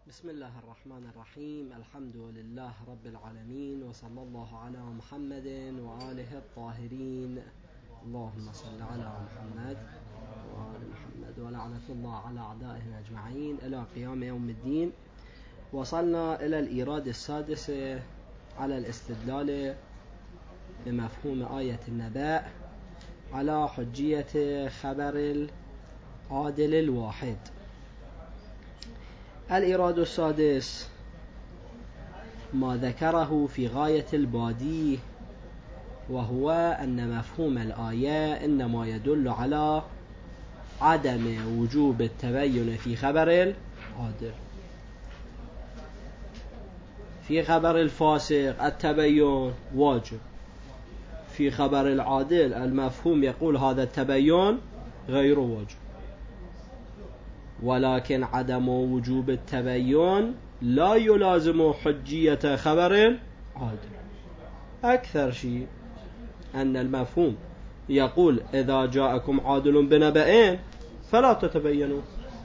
بسم الله الرحمن الرحيم. الحمد لله رب العالمين، وصلى الله على محمد وآله الطاهرين. اللهم صل على محمد وآل محمد، ولعنة الله على أعدائهم أجمعين إلى قيام يوم الدين. وصلنا إلى الإيراد السادس على الاستدلال بمفهوم آية النبأ على حجية خبر العادل الواحد. الإيراد السادس ما ذكره في غاية البادي، وهو أن مفهوم الآية إنما يدل على عدم وجوب التبين في خبر العادل. في خبر الفاسق التبين واجب، في خبر العادل المفهوم يقول هذا التبين غير واجب، ولكن عدم وجوب التبين لا يلازم حجية خبر عادل. أكثر شيء أن المفهوم يقول إذا جاءكم عادل بنبأ فلا تتبينوا.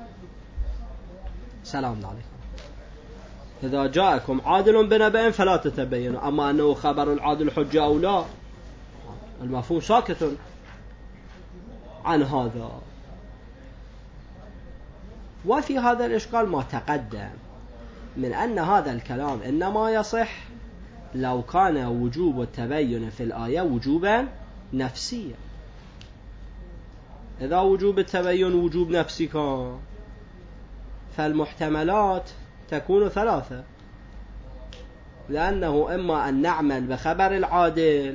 سلام عليكم. إذا جاءكم عادل بنبأ فلا تتبينوا، أما أنه خبر العادل حجة أو لا، المفهوم ساكت عن هذا. وفي هذا الإشكال ما تقدم من أن هذا الكلام إنما يصح لو كان وجوب التبين في الآية وجوبا نفسيا. إذا وجوب التبين وجوب نفسي كان، فالمحتملات تكون ثلاثة، لأنه إما أن نعمل بخبر العادل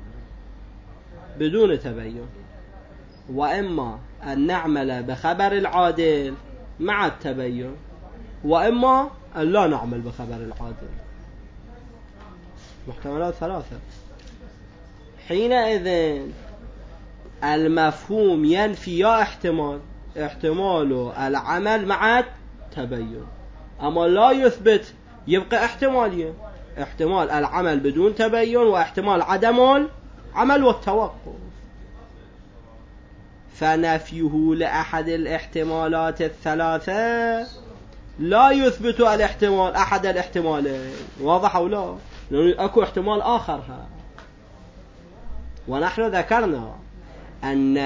بدون تبين، وإما أن نعمل بخبر العادل مع التبين، وإما أن لا نعمل بخبر العادل. محتملات ثلاثة. حينئذ المفهوم ينفي يا احتمال العمل مع التبين، أما لا يثبت يبقى احتمالين: احتمال العمل بدون تبين، واحتمال عدم العمل والتوقف. فنفيه لأحد الاحتمالات الثلاثة لا يثبت الاحتمال أحد الاحتمالين. واضح أو لا؟ لأنه أكو احتمال آخر. ونحن ذكرنا أن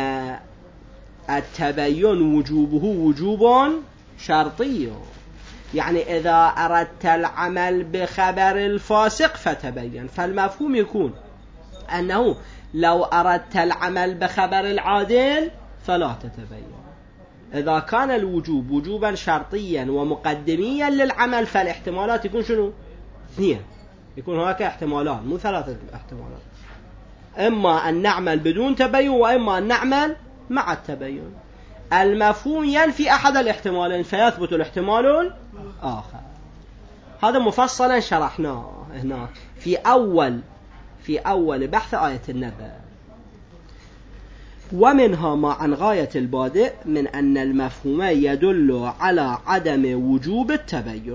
التبين وجوبه وجوب شرطي، يعني إذا أردت العمل بخبر الفاسق فتبين، فالمفهوم يكون أنه لو أردت العمل بخبر العادل فلا تتبين. إذا كان الوجوب وجوبا شرطيا ومقدميا للعمل، فالاحتمالات يكون شنو؟ اثنين. يكون هناك احتمالان مو ثلاثة احتمالات: إما أن نعمل بدون تبين، وإما أن نعمل مع التبين. المفهوم ينفي أحد الاحتمالين فيثبت الاحتمال الآخر. هذا مفصلا شرحناه هنا في أول بحث آية النبأ. ومنها ما عن غاية البادئ من أن المفهوم يدل على عدم وجوب التبين.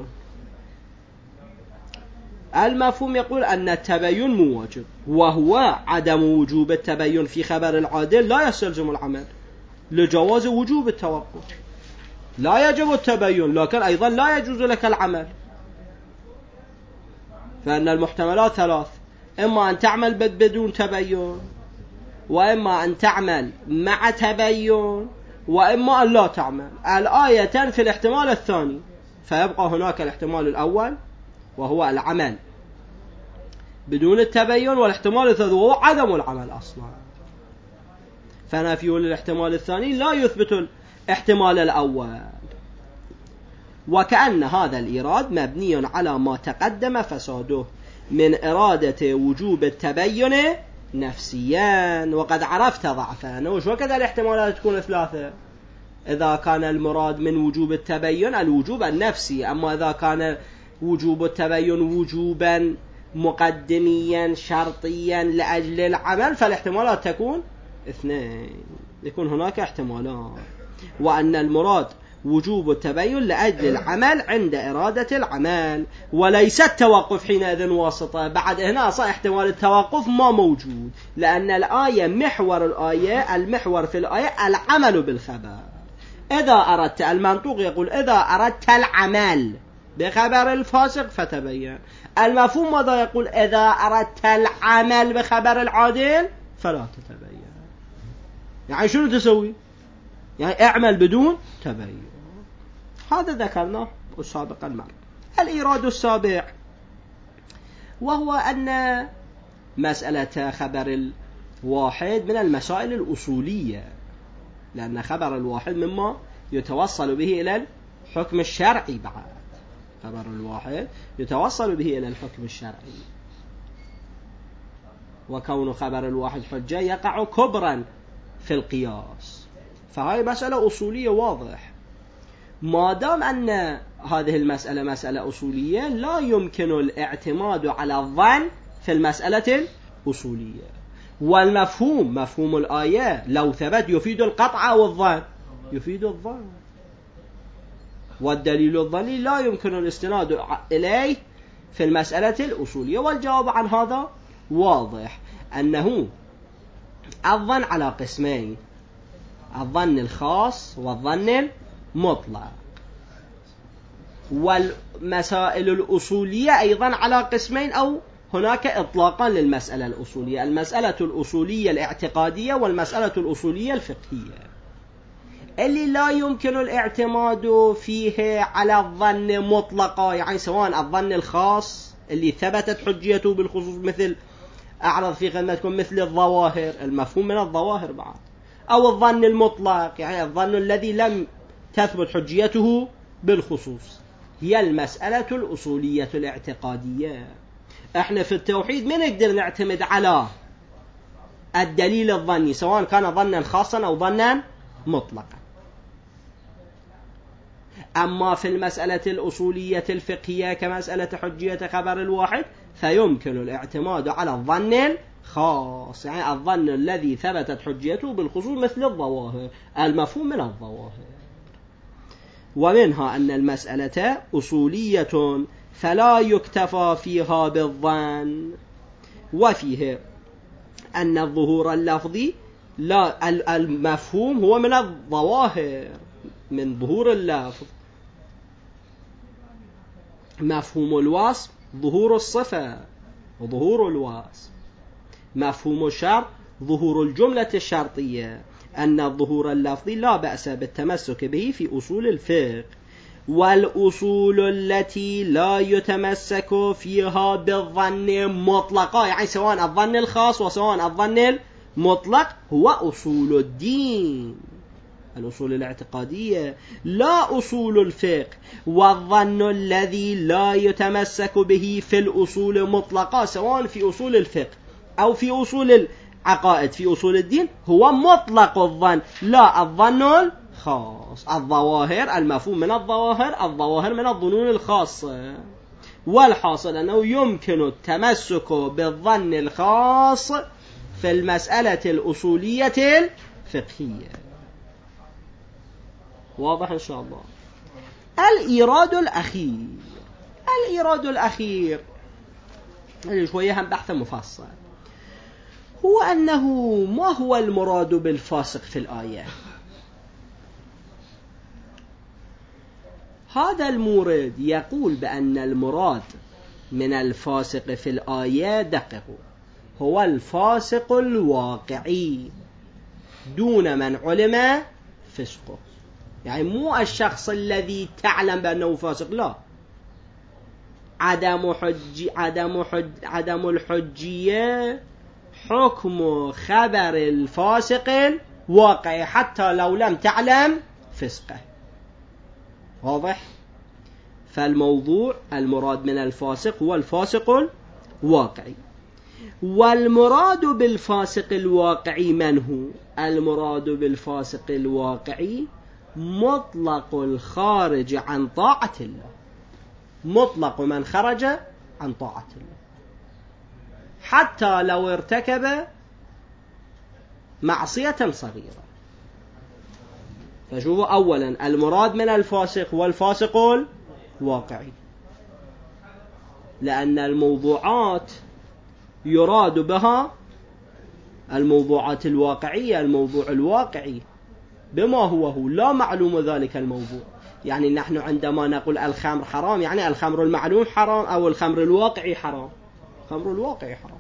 المفهوم يقول أن التبين مواجب، وهو عدم وجوب التبين في خبر العادل لا يستلزم العمل لجواز وجوب التوقف. لا يجب التبين، لكن أيضا لا يجوز لك العمل. فإن المحتملات ثلاث: إما أن تعمل بدون تبين، وإما أن تعمل مع تبين، وإما أن لا تعمل. الآية تنفي الاحتمال الثاني، فيبقى هناك الاحتمال الأول وهو العمل بدون التبين، والاحتمال الثاني وهو عدم العمل أصلا. فنفيه للاحتمال الثاني لا يثبت الاحتمال الأول. وكأن هذا الإيراد مبني على ما تقدم فساده من إرادة وجوب التبين نفسيا، وقد عرفت ضعفه. وش وكذا الاحتمالات تكون ثلاثة: إذا كان المراد من وجوب التبين الوجوب النفسي، أما إذا كان وجوب التبين وجوبا مقدميا شرطيا لأجل العمل، فالاحتمالات تكون اثنين. يكون هناك احتمالان، وأن المراد وجوب التبين لأجل العمل عند إرادة العمل، وليس التوقف حينئذ واسطة. بعد هنا صح احتمال التوقف ما موجود، لأن الآية المحور في الآية العمل بالخبر. إذا أردت، المنطوق يقول إذا أردت العمل بخبر الفاسق فتبين. المفهوم ماذا يقول؟ إذا أردت العمل بخبر العادل فلا تتبين. يعني شنو تسوي؟ يعني اعمل بدون تبين. هذا ذكرناه سابقا مرة. الإيراد السابع وهو أن مسألة خبر الواحد من المسائل الأصولية، لأن خبر الواحد مما يتوصل به إلى الحكم الشرعي. بعد خبر الواحد يتوصل به إلى الحكم الشرعي، وكون خبر الواحد حجة يقع كبرا في القياس. فهذه مسألة أصولية واضح. ما دام أن هذه المسألة مسألة أصولية لا يمكن الاعتماد على الظن في المسألة الأصولية. والمفهوم مفهوم الآية لو ثبت يفيد القطع أو الظن؟ يفيد الظن. والدليل الظني لا يمكن الاستناد إليه في المسألة الأصولية. والجواب عن هذا واضح، أنه الظن على قسمين: الظن الخاص والظن المطلق. والمسائل الأصولية أيضا على قسمين، أو هناك إطلاقا للمسألة الأصولية: المسألة الأصولية الاعتقادية والمسألة الأصولية الفقهية. اللي لا يمكن الاعتماد فيه على الظن مطلقا، يعني سواء الظن الخاص اللي ثبتت حجيته بالخصوص، مثل أعرض في خدمتكم مثل الظواهر، المفهوم من الظواهر بعد، أو الظن المطلق يعني الظن الذي لم تثبت حجيته بالخصوص، هي المسألة الأصولية الاعتقادية. احنا في التوحيد ما نقدر نعتمد على الدليل الظني سواء كان ظنا خاصا أو ظنا مطلقا. أما في المسألة الأصولية الفقهية كمسألة حجية خبر الواحد فيمكن الاعتماد على الظن الخاص، يعني الظن الذي ثبتت حجيته بالخصوص، مثل الظواهر، المفهوم من الظواهر. ومنها أن المسألة أصولية فلا يكتفى فيها بالظن، وفيه أن الظهور اللفظي لا، المفهوم هو من الظواهر، من ظهور اللفظ. مفهوم الوصف ظهور الصفة وظهور الوصف. مفهوم الشرط ظهور الجملة الشرطية، أن الظهور اللفظي لا بأس بالتمسك به في أصول الفقه. والأصول التي لا يتمسك فيها بالظن مطلقا، يعني سواء الظن الخاص وسواء الظن المطلق، هو أصول الدين، الأصول الاعتقادية، لا أصول الفقه. والظن الذي لا يتمسك به في الأصول مطلقا، سواء في أصول الفقه أو في أصول العقائد في أصول الدين، هو مطلق الظن، لا الظن الخاص. الظواهر، المفهوم من الظواهر، الظواهر من الظنون الخاصة. والحاصل أنه يمكن التمسك بالظن الخاص في المسألة الأصولية الفقهية. واضح إن شاء الله. الإيراد الأخير، الإيراد الأخير شوية هم بحث مفصل، هو أنه ما هو المراد بالفاسق في الآية؟ هذا المورد يقول بأن المراد من الفاسق في الآية دقق، هو الفاسق الواقعي دون من علم فسقه. يعني مو الشخص الذي تعلم بأنه فاسق، لا، عدم الحجية حكم خبر الفاسق الواقعي حتى لو لم تعلم فسقه. واضح؟ فالموضوع المراد من الفاسق هو الفاسق الواقعي. والمراد بالفاسق الواقعي من هو؟ المراد بالفاسق الواقعي مطلق الخارج عن طاعة الله، مطلق من خرج عن طاعة الله حتى لو ارتكب معصية صغيرة. فشوفوا، أولا المراد من الفاسق هو الفاسق الواقعي، لأن الموضوعات يراد بها الموضوعات الواقعية، الموضوع الواقعي بما هو لا معلوم ذلك الموضوع. يعني نحن عندما نقول الخمر حرام يعني الخمر المعلوم حرام أو الخمر الواقعي حرام؟ الخمر الواقعي حرام.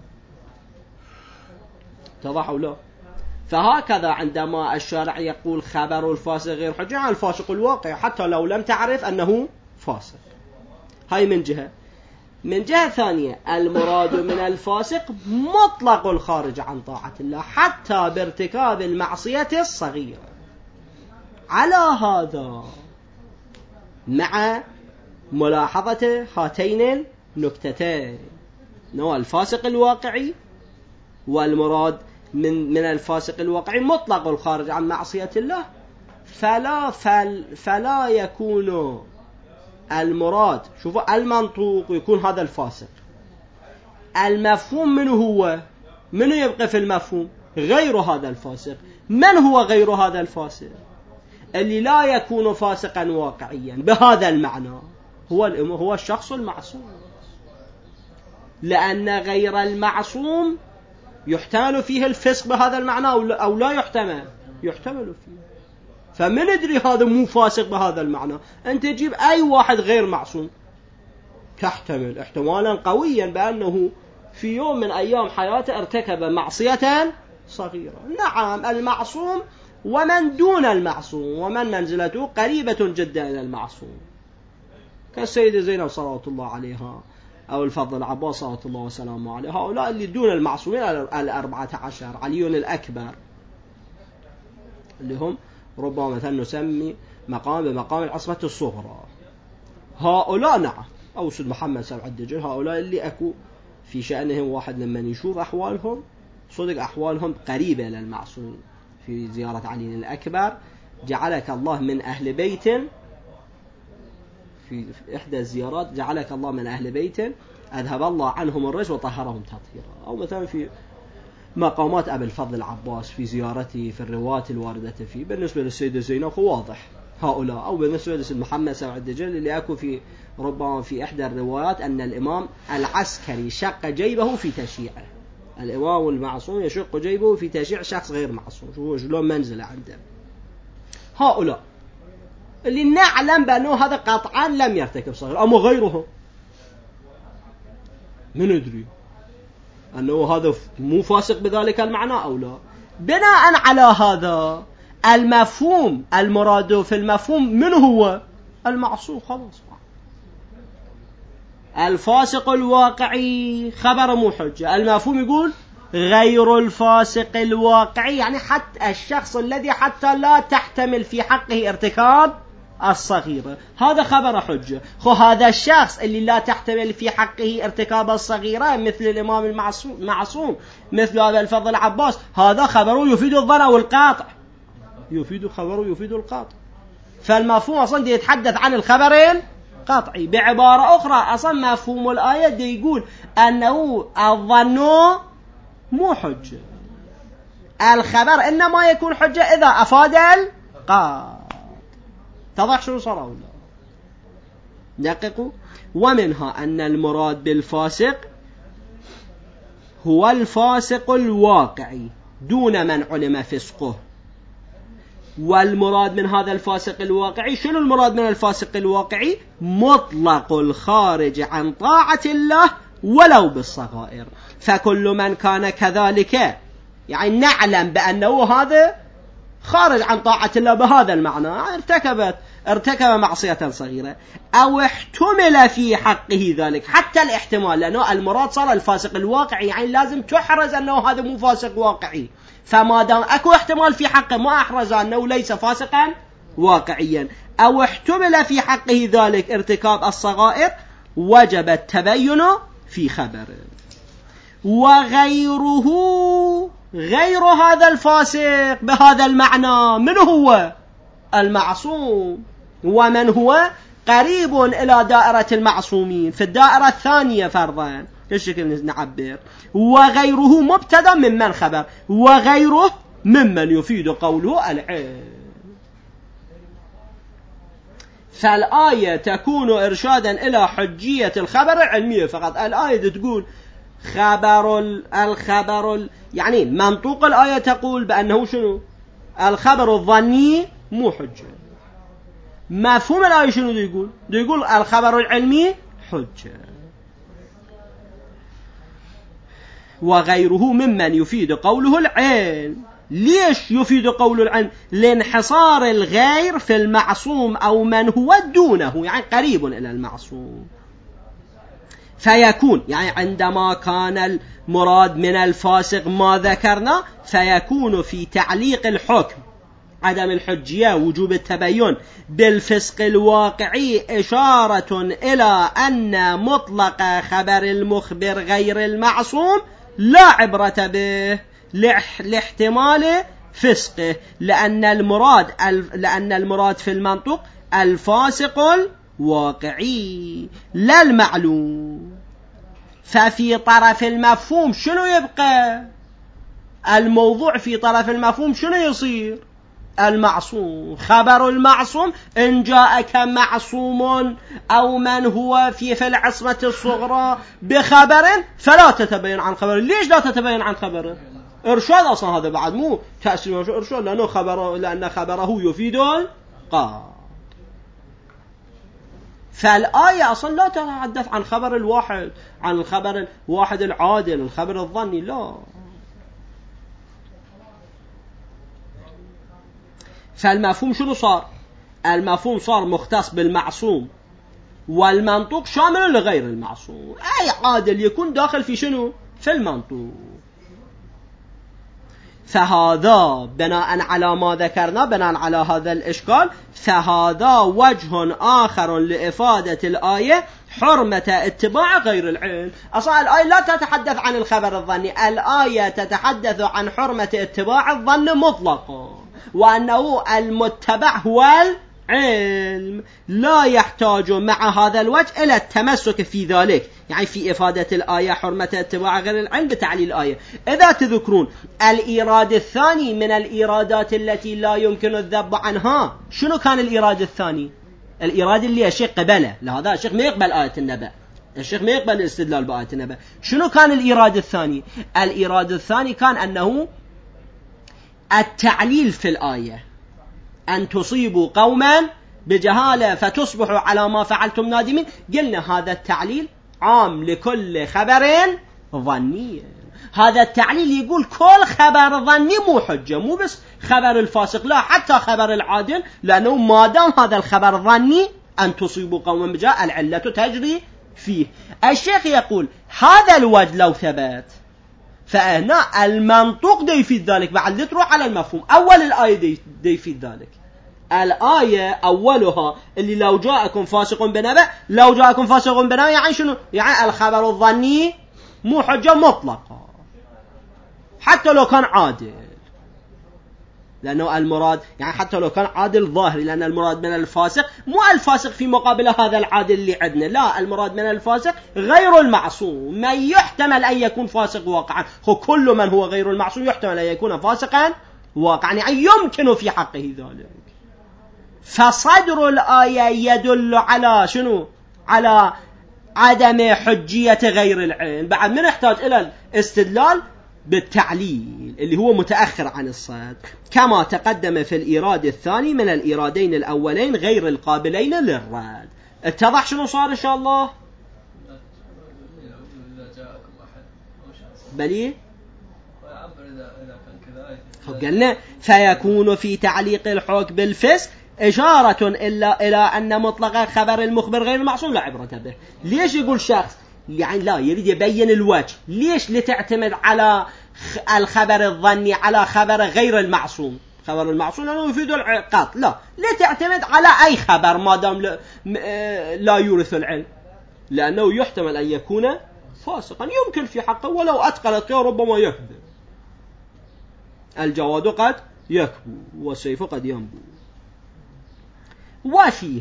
اتضح أو لا؟ فهكذا عندما الشارع يقول خبر الفاسق غير حجة عن الفاسق الواقع حتى لو لم تعرف أنه فاسق. هاي من جهة. من جهة ثانية المراد من الفاسق مطلق الخارج عن طاعة الله حتى بارتكاب المعصية الصغيرة. على هذا مع ملاحظة هاتين النكتتين نوع الفاسق الواقعي والمراد من الفاسق الواقعي مطلق الخارج عن معصية الله فلا يكون المراد شوفوا المنطوق يكون هذا الفاسق المفهوم منه يبقى في المفهوم غير هذا الفاسق. من هو غير هذا الفاسق اللي لا يكون فاسقا واقعيا بهذا المعنى؟ هو الشخص المعصوم لأن غير المعصوم يحتمل فيه الفسق بهذا المعنى أو لا يحتمل فيه. فمن ندري هذا مو فاسق بهذا المعنى؟ أنت تجيب أي واحد غير معصوم تحتمل احتمالا قويا بأنه في يوم من أيام حياته ارتكب معصية صغيرة. نعم المعصوم ومن دون المعصوم ومن منزلته قريبة جدا إلى المعصوم كالسيدة زينب صلوات الله عليها أو الفضل العباس صلوات الله وسلامه عليه. هؤلاء اللي دون المعصومين 14 علي الأكبر اللي هم ربما مثلا نسمي مقام بمقام العصمة الصغرى. هؤلاء نعم أو سيد محمد سبع الدجل هؤلاء اللي أكو في شأنهم واحد لما نشوف أحوالهم صدق أحوالهم قريبة إلى المعصومين. في زيارة علي الأكبر جعلك الله من أهل بيت في إحدى الزيارات جعلك الله من أهل بيت أذهب الله عنهم الرجس وطهرهم تطهيرا. أو مثلا في مقامات أبي الفضل العباس في زيارته في الروايات الواردة فيه بالنسبة للسيدة زينب واضح هؤلاء. أو بالنسبة للسيد محمد سبع الدجل اللي أكو في ربما في إحدى الروايات أن الإمام العسكري شق جيبه في تشييعه. الإمام المعصوم يشق جيبه في تشييع شخص غير معصوم. شو شلون منزله عنده. هؤلاء اللي نعلم بأنه هذا قطعا لم يرتكب صغير أما غيره من ندري أنه هذا مو فاسق بذلك المعنى أو لا. بناء على هذا المفهوم المراد في المفهوم من هو المعصوم خلاص. الفاسق الواقعي خبر مو حجة. المفهوم يقول غير الفاسق الواقعي يعني حتى الشخص الذي حتى لا تحتمل في حقه ارتكاب الصغيرة هذا خبر حجة. هذا الشخص اللي لا تحتمل في حقه ارتكاب الصغيرة مثل الإمام المعصوم مثل أبي الفضل العباس هذا خبره يفيد الظن والقاطع يفيد القاطع. فالمفهوم أصلا يتحدث عن الخبرين قطعي. بعبارة أخرى أصلا مفهوم الآية دي يقول أنه الظن مو حجة. الخبر إنما يكون حجة إذا أفاد القاطع. تضح شو صار ولا دققوا. ومنها أن المراد بالفاسق هو الفاسق الواقعي دون من علم فسقه. والمراد من هذا الفاسق الواقعي شنو المراد من الفاسق الواقعي؟ مطلق الخارج عن طاعة الله ولو بالصغائر. فكل من كان كذلك يعني نعلم بأنه هذا خارج عن طاعة الله بهذا المعنى ارتكب معصية صغيرة أو احتمل في حقه ذلك حتى الاحتمال لأنه المراد صار الفاسق الواقعي يعني لازم تحرز أنه هذا مو فاسق واقعي. فما دام أكو احتمال في حقه ما أحرز أنه ليس فاسقا واقعيا أو احتمل في حقه ذلك ارتكاب الصغائر وجب التبين في خبره. وغيره غير هذا الفاسق بهذا المعنى من هو المعصوم ومن هو قريب إلى دائرة المعصومين في الدائرة الثانية فرضا كالشكل نعبر. وغيره مبتدا ممن خبر وغيره ممن يفيد قوله العلم. فالآية تكون إرشادا إلى حجية الخبر العلمية فقط. الآية تقول الخبر يعني منطوق الآية تقول بأنه شنو الخبر الظني مو حجة. مفهوم الآية شنو يقول؟ يقول الخبر العلمي حجة، وغيره ممن يفيد قوله العلم. ليش يفيد قول العلم؟ لانحصار الغير في المعصوم أو من هو دونه، يعني قريب إلى المعصوم. فيكون يعني عندما كان المراد من الفاسق ما ذكرنا، فيكون في تعليق الحكم عدم الحجية وجوب التبين بالفسق الواقعي إشارة إلى أن مطلق خبر المخبر غير المعصوم لا عبرة به لاحتمال فسقه، لأن المراد في المنطق الفاسق الواقعي لا المعلوم. ففي طرف المفهوم شنو يبقى؟ الموضوع في طرف المفهوم شنو يصير؟ المعصوم. خبر المعصوم إن جاءك معصوم أو من هو في العصمة الصغرى بخبر فلا تتبين عن خبره. ليش لا تتبين عن خبره؟ إرشاد أصلا، هذا بعد مو تأثير إرشاد، لأن خبره يفيد القاطع. فالآية أصلا لا تتحدث عن خبر الواحد، عن الخبر الواحد العادل، الخبر الظني، لا. فالمفهوم شنو صار؟ المفهوم صار مختص بالمعصوم، والمنطوق شامل لغير المعصوم. أي عادل يكون داخل في شنو؟ في المنطوق. فهذا بناء على ما ذكرنا، بناء على هذا الإشكال، فهذا وجه آخر لإفادة الآية حرمة اتباع غير العلم. أصلا الآية لا تتحدث عن الخبر الظني، الآية تتحدث عن حرمة اتباع الظن مطلقا، وأنه المتبع هو العلم، لا يحتاج مع هذا الوجه إلى التمسك في ذلك، يعني في إفادة الآية حرمة اتباع غير العلم بتعليل الآية. إذا تذكرون الإيراد الثاني من الإيرادات التي لا يمكن الذب عنها، شنو كان الإيراد الثاني؟ الإيراد اللي الشيخ قبله، لهذا الشيخ ما يقبل آية النبأ، الشيخ ما يقبل الاستدلال بآية النبأ. شنو كان الإيراد الثاني؟ الإيراد الثاني كان أنه التعليل في الآية، أن تصيبوا قوما بجهالة فتصبحوا على ما فعلتم نادمين. قلنا هذا التعليل عام لكل خبر ظني. هذا التعليل يقول كل خبر ظني مو حجة، مو بس خبر الفاسق، لا، حتى خبر العادل، لأنه ما دام هذا الخبر ظني أن تصيبوا قوما بجهالة العلة تجري فيه. الشيخ يقول هذا الوجه لو ثبت، فهنا المنطوق دي يفيد ذلك. بعد تروح على المفهوم، أول الآية دي يفيد ذلك. الآية أولها اللي لو جاءكم فاسق بنبأ، لو جاءكم فاسق بنبأ يعني شنو؟ يعني الخبر الظني مو حجة مطلقة حتى لو كان عادل، لأنه المراد يعني حتى لو كان عادل ظاهري، لأن المراد من الفاسق مو الفاسق في مقابل هذا العادل اللي عندنا، لا، المراد من الفاسق غير المعصوم، من يحتمل أن يكون فاسق واقعا. كل من هو غير المعصوم يحتمل أن يكون فاسقا واقعا، يعني يمكن في حقه ذلك. فصدر الآية يدل على شنو؟ على عدم حجية غير العلم. بعد من يحتاج إلى الاستدلال بالتعليل اللي هو متأخر عن الصدر، كما تقدم في الإيراد الثاني من الإيرادين الأولين غير القابلين للرد. اتضح شنو صار إن شاء الله؟ بلي قلنا فيكون في تعليق الحكم بالفسق إشارة إلى أن مطلق خبر المخبر غير المعصوم لا عبرة به. ليش يقول شخص يعني لا يريد يبين الوجه؟ ليش لتعتمد على الخبر الظني على خبر غير المعصوم؟ خبر المعصوم لأنه يفيد القطع، لا، لتعتمد على أي خبر ما دام لا يورث العلم، لأنه يحتمل أن يكون فاسقا، يمكن في حقه ولو أتقلت ربما يكذب. الجواد قد يكبو والسيف قد ينبو. وفيه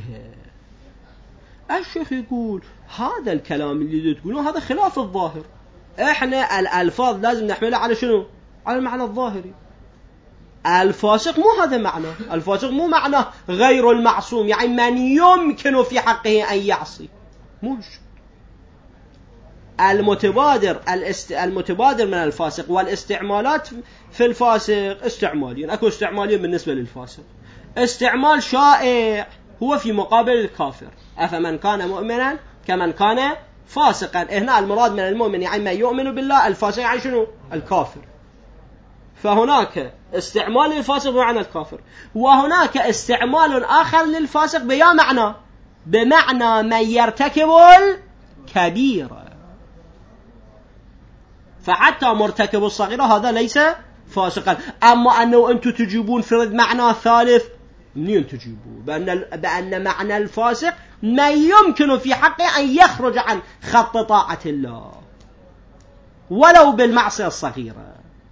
الشيخ يقول هذا الكلام اللي تقولون هذا خلاف الظاهر. احنا الألفاظ لازم نحملها على شنو؟ على المعنى الظاهري. الفاسق مو هذا معنى، الفاسق مو معنى غير المعصوم يعني من يمكن في حقه أن يعصي، مش المتبادر من الفاسق. والاستعمالات في الفاسق استعمالين، اكو استعمالين بالنسبة للفاسق، استعمال شائع هو في مقابل الكافر. أفمن كان مؤمنا كمن كان فاسقا. هنا المراد من المؤمن يعني من يؤمن بالله، الفاسق يعني شنو؟ الكافر. فهناك استعمال للفاسق بمعنى الكافر، وهناك استعمال آخر للفاسق بيا معنى، بمعنى من يرتكب الكبيرة. فحتى مرتكب الصغيرة هذا ليس فاسقا. أما أنه أنتم تجيبون فرد معنى ثالث، منين تجيبون بأن معنى الفاسق ما يمكن في حقه أن يخرج عن خط طاعة الله ولو بالمعصية الصغيرة.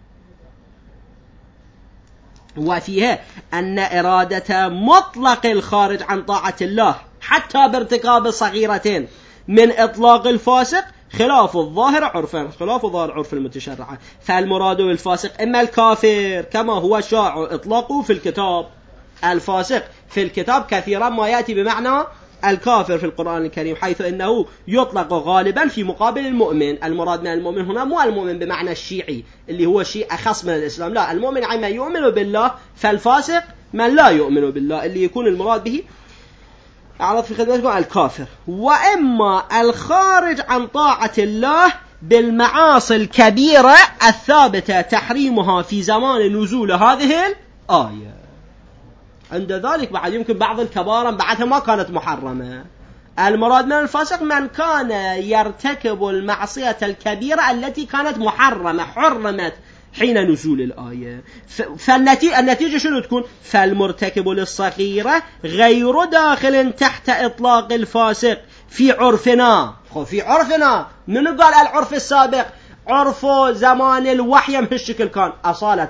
وفيها أن إرادة مطلق الخارج عن طاعة الله حتى بارتكاب صغيرتين من إطلاق الفاسق خلاف الظاهر عرفا، خلاف ظاهر عرف المتشرعة. فالمراد بالفاسق إما الكافر كما هو شائع إطلاقه في الكتاب. الفاسق في الكتاب كثيرا ما يأتي بمعنى الكافر في القرآن الكريم، حيث إنه يطلق غالبا في مقابل المؤمن. المراد من المؤمن هنا مو المؤمن بمعنى الشيعي اللي هو شيء أخص من الإسلام، لا، المؤمن يعني من يؤمن بالله، فالفاسق من لا يؤمن بالله اللي يكون المراد به أعرض في خدمتكم الكافر. وإما الخارج عن طاعة الله بالمعاصي الكبيرة الثابتة تحريمها في زمان نزول هذه الآية. عند ذلك بعد يمكن بعض الكبائر بعدها ما كانت محرمة. المراد من الفاسق من كان يرتكب المعصية الكبيرة التي كانت محرمة، حرمت حين نزول الآية. فالنتيجة شنو تكون؟ فالمرتكب للصغيرة غير داخل تحت إطلاق الفاسق في عرفنا. في عرفنا من قال العرف السابق؟ عرف زمان الوحي بهالشكل كان أصالة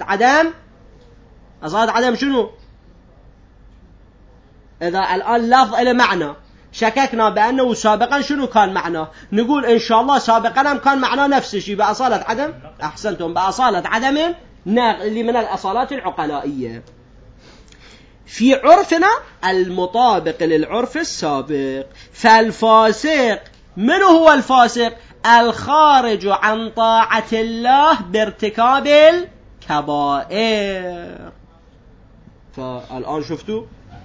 عدم شنو؟ إذا الآن لفظ إلى معنى شككنا بأنه سابقا شنو كان معناه، نقول إن شاء الله سابقا كان معناه نفس الشيء بأصالة عدم. أحسنتم، بأصالة عدم اللي من الأصالات العقلائية. في عرفنا المطابق للعرف السابق. فالفاسق من هو الفاسق؟ الخارج عن طاعة الله بارتكاب الكبائر. فالآن شفتوا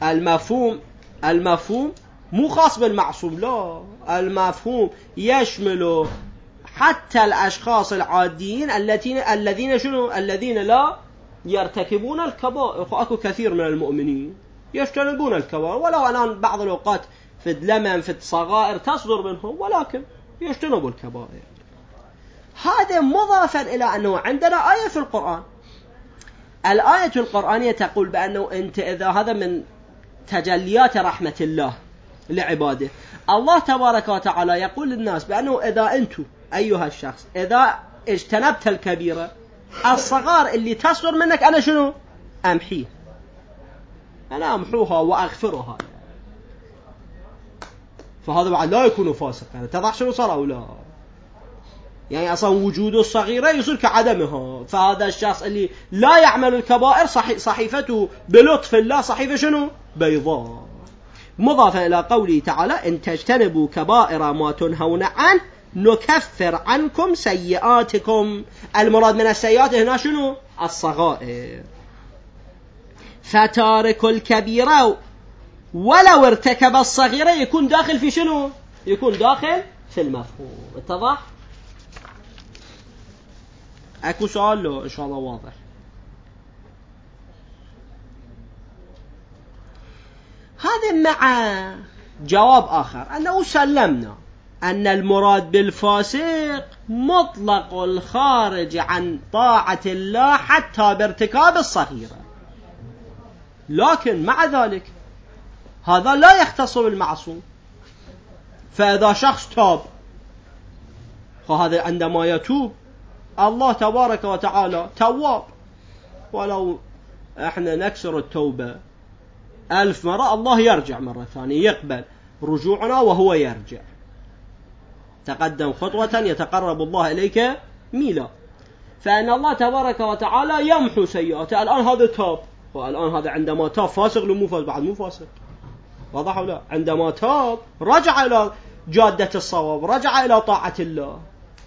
المفهوم مو خاص بالمعصوم، لا، المفهوم يشمل حتى الأشخاص العاديين الذين لا يرتكبون الكبائر. أكو كثير من المؤمنين يجتنبون الكبائر، ولو الآن بعض الأوقات في الدلمن في الصغائر تصدر منهم، ولكن يجتنبوا الكبائر. هذا مضافا إلى أنه عندنا آية في القرآن، الآية القرآنية تقول بأنه أنت إذا هذا من تجليات رحمة الله لعباده، الله تبارك وتعالى يقول للناس بأنه إذا أنتم أيها الشخص إذا اجتنبت الكبيرة، الصغار اللي تصدر منك أنا شنو؟ أمحيه، أنا أمحوها وأغفرها. فهذا بعد لا يكون فاسقا. تضح شنو صار أو لا؟ يعني أصلا وجود الصغيرة يصير كعدمها. فهذا الشخص اللي لا يعمل الكبائر صحيفته بلطف الله صحيفة شنو؟ بيضاء. مضافا إلى قوله تعالى إن تجتنبوا كبائر ما تنهون عنه نكفر عنكم سيئاتكم. المراد من السيئات هنا شنو؟ الصغائر. فتارك الكبيرة ولو ارتكب الصغيرة يكون داخل في شنو؟ يكون داخل في المفهوم. اتضح؟ اكو سؤال له ان شاء الله واضح. هذا مع جواب آخر أنه سلمنا أن المراد بالفاسق مطلق الخارج عن طاعة الله حتى بارتكاب الصغيرة، لكن مع ذلك هذا لا يختص بالمعصوم. فإذا شخص تاب، فهذا عندما يتوب الله تبارك وتعالى تواب، ولو احنا نكسر التوبة 1000 مرة الله يرجع مرة ثانية، يقبل رجوعنا وهو يرجع. تقدم خطوة يتقرب الله إليك ميلا. فإن الله تبارك وتعالى يمحو سيئاته. الآن هذا تاب، والآن هذا عندما تاب فاسق لو مو فاسق؟ بعد مو فاسق. واضح ولا لا؟ عندما تاب رجع إلى جادة الصواب، رجع إلى طاعة الله،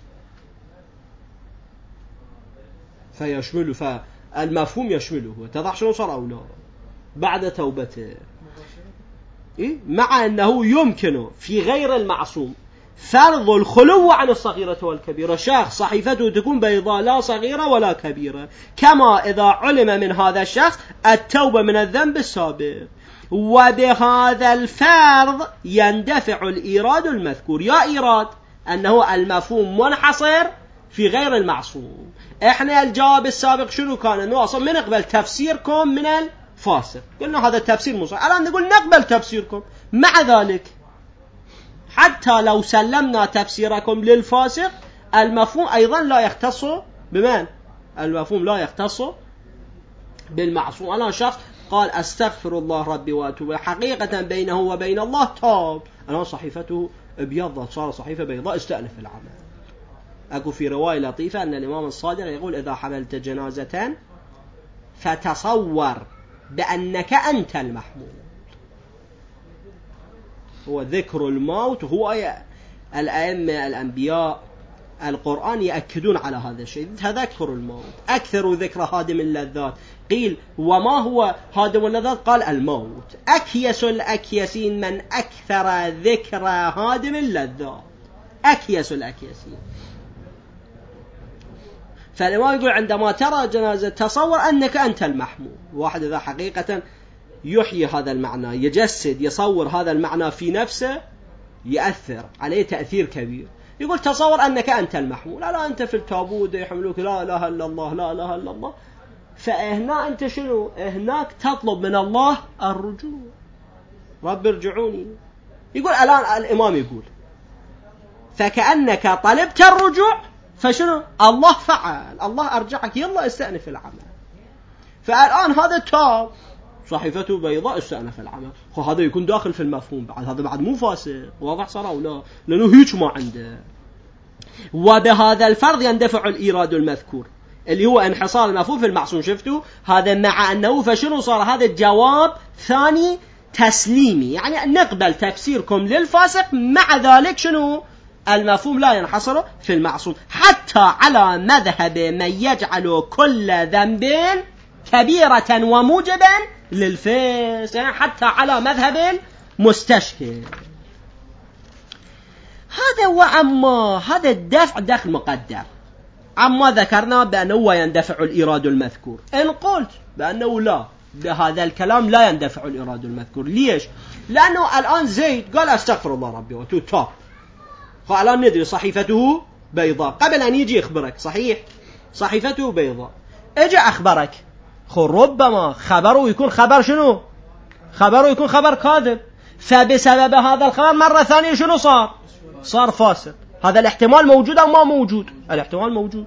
فيشمله، فالمفهوم يشمله. تضح شنو صار أو لا بعد توبته؟ مع أنه يمكن في غير المعصوم فرض الخلو عن الصغيرة والكبيرة. شخص صحيفته تكون بيضاء لا صغيرة ولا كبيرة، كما إذا علم من هذا الشخص التوبة من الذنب السابق، وبهذا الفرض يندفع الإيراد المذكور. يا إيراد أنه المفهوم منحصر في غير المعصوم. إحنا الجواب السابق شنو كان؟ أنه أصلا من نقبل تفسيركم من الفاسق، قلنا هذا التفسير مو صحيح. الآن نقول نقبل تفسيركم، مع ذلك حتى لو سلمنا تفسيركم للفاسق المفهوم أيضا لا يختص بمن؟ المفهوم لا يختص بالمعصوم. الآن شخص قال أستغفر الله ربي وأتوب، حقيقة بينه وبين الله تاب، الآن صحيفته ابيضت صار صحيفة بيضاء، استأنف العمل. أكو في رواية لطيفة أن الإمام الصادق يقول إذا حملت جنازة فتصور بأنك أنت المحمول. هو ذكر الموت، هو الأئمة الأنبياء القرآن يأكدون على هذا الشيء، تذكر الموت. أكثر ذكر هادم اللذات، قيل وما هو هادم اللذات؟ قال الموت. أكيس الأكيسين من أكثر ذكر هادم اللذات، أكيس الأكيسين. فالإمام يقول عندما ترى جنازة تصور أنك أنت المحمول. واحد إذا حقيقة يحيي هذا المعنى، يجسد، يصور هذا المعنى في نفسه، يأثر عليه تأثير كبير. يقول تصور أنك أنت المحمول، لا أنت في التابوت يحملوك لا إله إلا الله لا إله إلا الله. فهنا أنت شنو؟ هناك تطلب من الله الرجوع، رب ارجعوني. يقول الآن الإمام يقول فكأنك طلبت الرجوع، فشنو؟ الله فعل، الله أرجعك، يلا استأنف العمل. فالآن هذا تاب، صحيفته بيضاء، استأنف العمل. هذا يكون داخل في المفهوم بعد، هذا بعد مو فاسق. واضح صار أو لا؟ لأنه هيك ما عنده. وبهذا الفرض يندفع الإيراد المذكور اللي هو انحصار المفهوم في المعصوم. شفتوا هذا؟ مع أنه فشنو صار؟ هذا الجواب ثاني تسليمي، يعني نقبل تفسيركم للفاسق، مع ذلك شنو؟ المفهوم لا ينحصر في المعصوم، حتى على مذهب من يجعل كل ذنب كبيرة وموجبا للفسق، يعني حتى على مذهب مستشكل. هذا وعما هذا الدفع دخل مقدر عما ذكرنا بأنه يندفع الإيراد المذكور. إن قلت بأنه لا، بهذا الكلام لا يندفع الإيراد المذكور. ليش؟ لأنه الآن زيد قال أستغفر الله ربي وأتوب، تاب، فالآن ندري صحيفته بيضاء. قبل أن يجي يخبرك صحيح صحيفته بيضاء، اجي أخبرك، ربما خبره يكون خبر شنو؟ خبره يكون خبر كاذب، فبسبب هذا الخبر مرة ثانية شنو صار؟ صار فاسق. هذا الاحتمال موجود أو ما موجود؟ الاحتمال موجود.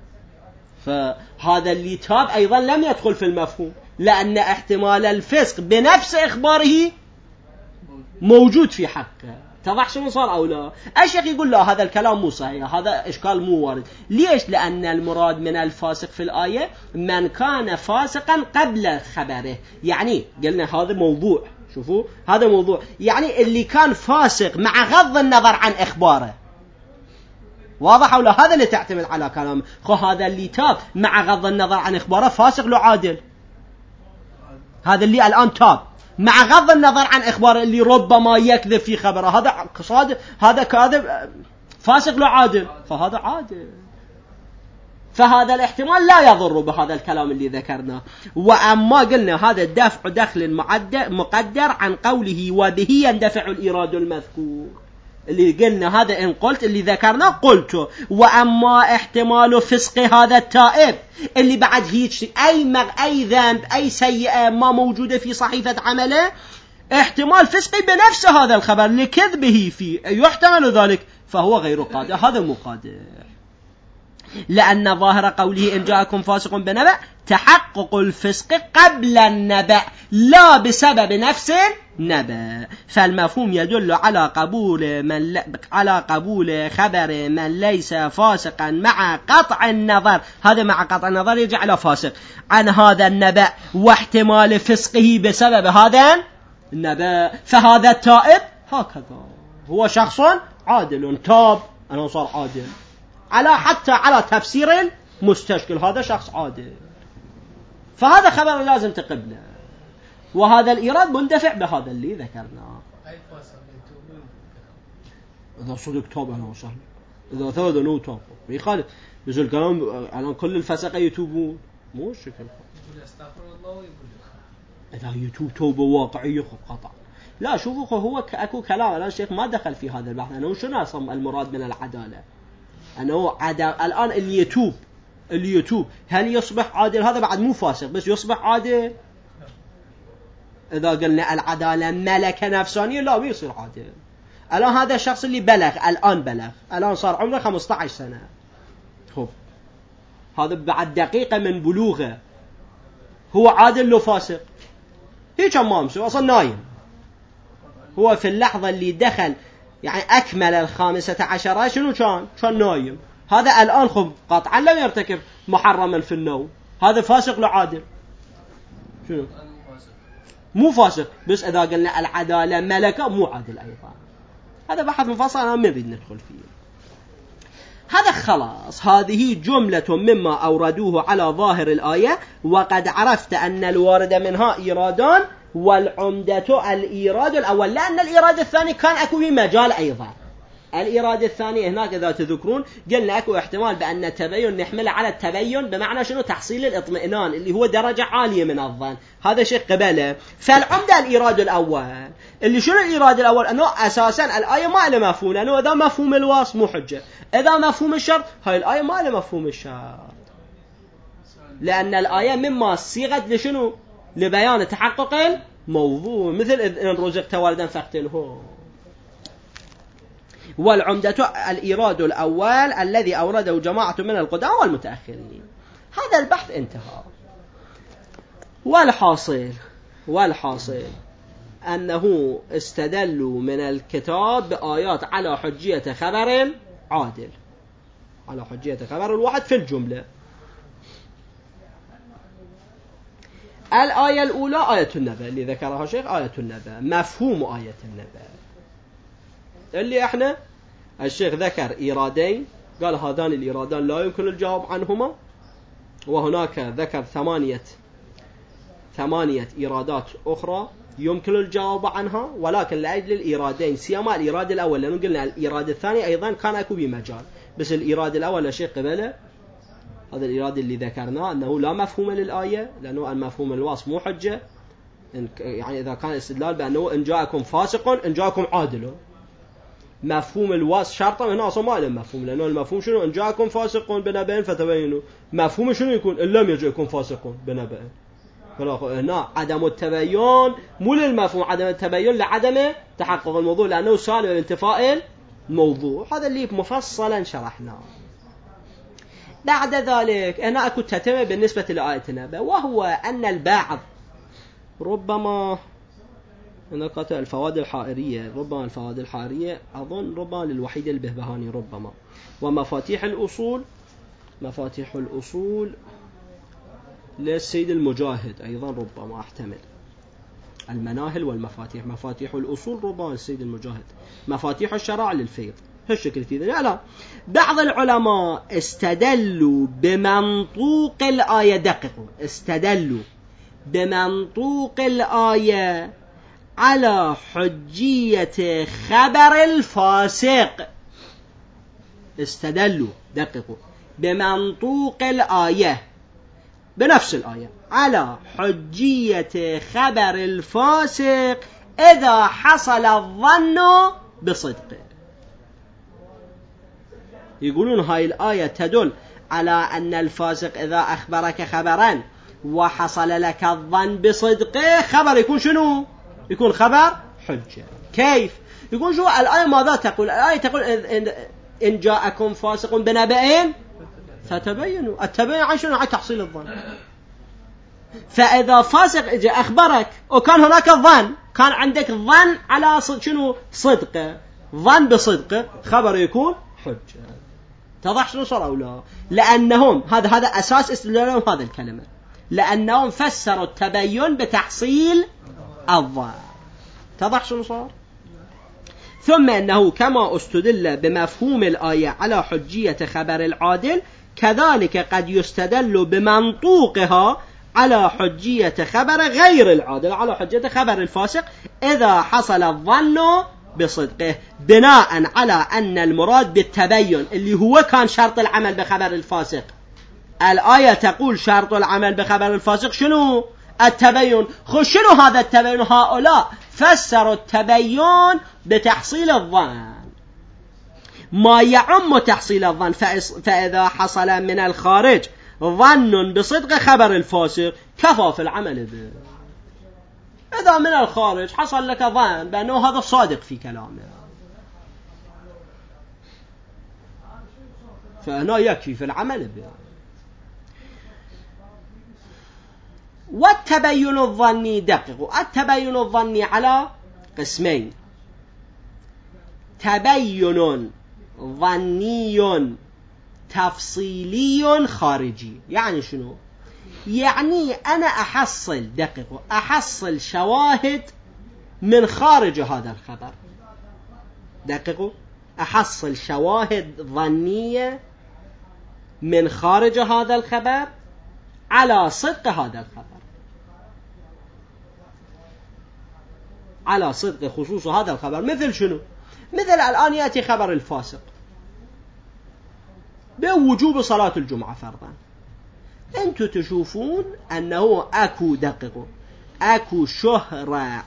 فهذا اللي تاب أيضا لم يدخل في المفهوم، لأن احتمال الفسق بنفس إخباره موجود في حقه. تضح شنو صار أو لا؟ الشيخ يقول لا، هذا الكلام مو صحيح، هذا إشكال مو وارد. ليش؟ لأن المراد من الفاسق في الآية من كان فاسقا قبل خبره. يعني قلنا هذا موضوع، شوفوا هذا موضوع، يعني اللي كان فاسق مع غض النظر عن إخباره. واضح أو لا؟ هذا اللي تعتمد على كلام. هذا اللي تاب مع غض النظر عن إخباره فاسق لو عادل. هذا اللي الآن تاب مع غض النظر عن إخباره، اللي ربما يكذب في خبره، هذا صادق، هذا كاذب، فاسق لو عادل، فهذا عادل. فهذا الاحتمال لا يضر بهذا الكلام اللي ذكرناه. وأما قلنا هذا الدفع دخل مقدر عن قوله وبه يندفع الإيراد المذكور، اللي قلنا هذا إن قلت اللي ذكرنا قلته. وأما احتمال فسق هذا التائب اللي بعد هيك أي ذنب أي سيئة ما موجودة في صحيفة عمله، احتمال فسقه بنفس هذا الخبر لكذبه فيه، يحتمل ذلك، فهو غير قادر، هذا مو قادر. لأن ظاهر قوله إن جاءكم فاسق بنبأ تحقق الفسق قبل النبأ لا بسبب نفس النبأ، فالمفهوم يدل على قبول خبر من ليس فاسقا مع قطع النظر، هذا مع قطع النظر يجعل فاسق عن هذا النبأ، واحتمال فسقه بسبب هذا النبأ. فهذا التائب هكذا هو شخص عادل، تاب أنه صار عادل، حتى على تفسير مستشكل، هذا شخص عادل، فهذا خبر لازم تقبله. وهذا الإيراد مندفع بهذا اللي ذكرناه. إذا صدق توبة أنا وصل، إذا ثبت أنه توبة يخالف، بس الكلام الآن كل الفسقة يتوبون مو الشكل. إذا يتوب توبة واقعية قطع. لا شوفوا هو أكو كلام الآن الشيخ ما دخل في هذا البحث، أنه شنو أصلا المراد من العدالة، أنه الآن اللي يتوب هل يصبح عادل؟ هذا بعد مو فاسق بس يصبح عادل. إذا قلنا العدالة ملكة نفسانية لا ما يصير عادل. الآن هذا الشخص اللي الآن صار عمره 15 سنة، خب هذا بعد دقيقة من بلوغه هو عادل لو فاسق؟ هيك ما مسوي أصلا نايم. هو في اللحظة اللي دخل يعني أكمل 15 شنو كان نايم. هذا الآن خب قطعا لم يرتكب محرما في النوم، هذا فاسق لو عادل؟ شنو؟ مو فاسق، بس إذا قلنا العدالة ملكة مو عادل أيضا. هذا بحث مفصل أنا ما نريد ندخل فيه. هذا خلاص، هذه جملة مما أوردوه على ظاهر الآية، وقد عرفت أن الوارد منها إيرادان والعمدة الإيراد الأول، لأن الإيراد الثاني كان أكو مجال أيضا. الإيراد الثاني هناك إذا تذكرون قلنا أكو احتمال بأن التبين نحمل على التبين بمعنى شنو تحصيل الاطمئنان اللي هو درجة عالية من الظن، هذا شيء قبله. فالعمدة الإيراد الأول اللي شنو الإيراد الأول؟ أنه أساسا الآية ما له مفهوم، لأنه إذا مفهوم الوصف مو حجة، إذا مفهوم الشرط هاي الآية ما له مفهوم الشرط، لأن الآية مما صيغت لشنو؟ لبيان تحقق الموضوع، مثل إن رزقت ولدا فاقتله. والعمدة الإيراد الأول الذي أورده جماعة من القدامى والمتأخرين. هذا البحث انتهى. والحاصل أنه استدلوا من الكتاب بآيات على حجية خبر العادل، على حجية خبر الواحد في الجملة. الآية الأولى آية النبأ اللي ذكرها شيخ، آية النبأ مفهوم آية النبأ اللي احنا الشيخ ذكر إيرادين، قال هذان الإيرادان لا يمكن الجواب عنهما، وهناك ذكر ثمانية إيرادات أخرى يمكن الجواب عنها، ولكن لأجل الإيرادين سيما الإيراد الأول، لأنه قلنا الإيراد الثاني أيضا كان أكو بمجال، بس الإيراد الأول الشيخ قبله هذا الإيراد اللي ذكرناه أنه لا مفهوم للآية، لأنه المفهوم الوصف مو حجة. يعني إذا كان استدلال بأنه إن جاءكم فاسق إن جاءكم عادل، مفهوم الوصف شرطا هنا أصلا ما له مفهوم، لأنه المفهوم شنو؟ إن جاءكم فاسق بنبأ فتبينوا، مفهوم شنو يكون؟ إن لم يجئكم فاسق بنبأ. هنا عدم التبين مو للمفهوم، عدم التبين لعدم تحقق الموضوع، لأنه سالب انتفاء الموضوع. هذا اللي مفصلا شرحناه. بعد ذلك هنا أكو تتمة بالنسبة لآية النبأ، وهو أن البعض ربما هنا قطع الفوائد الحائرية، ربما الفوائد الحائرية أظن ربما للوحيد البهبهاني ربما، ومفاتيح الأصول للسيد المجاهد أيضا ربما أحتمل. المناهل والمفاتيح، مفاتيح الأصول ربما السيد المجاهد، مفاتيح الشرائع للفيض، هالشكل في ذلك. لا، بعض العلماء استدلوا بمنطوق الآية، دققوا، استدلوا بمنطوق الآية على حجية خبر الفاسق. استدلوا، دققوا، بمنطوق الآية بنفس الآية على حجية خبر الفاسق إذا حصل الظن بصدقه. يقولون هاي الآية تدل على أن الفاسق إذا أخبرك خبرا وحصل لك الظن بصدقه، خبر يكون شنو؟ يكون خبر حجة. كيف؟ يقول شو الآية ماذا تقول؟ الآية تقول إن جاءكم فاسق بنبأ فتبينوا. التبين عن شنو؟ عن تحصيل الظن. فإذا فاسق إجا أخبرك وكان هناك ظن، كان عندك ظن على شنو؟ صدقه، ظن بصدقه، خبر يكون حجة. تضح شنو صار أو لا؟ لأنهم هذا أساس استدلالهم هذا الكلمة، لأنهم فسروا التبين بتحصيل الظن. تضح شنو صار؟ ثم أنه كما استدل بمفهوم الآية على حجية خبر العادل، كذلك قد يستدل بمنطوقها على حجية خبر غير العادل على حجية خبر الفاسق إذا حصل الظن بصدقه، بناء على أن المراد بالتبين اللي هو كان شرط العمل بخبر الفاسق. الآية تقول شرط العمل بخبر الفاسق شنو؟ التبين. شنو هذا التبين؟ هؤلاء فسروا التبين بتحصيل الظن، ما يعم تحصيل الظن. فإذا حصل من الخارج ظن بصدق خبر الفاسق كفى في العمل به. إذا من الخارج حصل لك ظن بأنه هذا صادق في كلامه، فهنا يكفي في العمل به. والتبين الظني دقق. التبين الظني على قسمين: تبين ظني تفصيلي خارجي. يعني شنو؟ يعني أنا أحصل شواهد من خارج هذا الخبر. دققوا، أحصل شواهد ظنية من خارج هذا الخبر على صدق هذا الخبر، على صدق خصوص هذا الخبر. مثل شنو؟ مثل الآن يأتي خبر الفاسق بوجوب صلاة الجمعة فرضا، أنتم تشوفون أنه أكو شهرة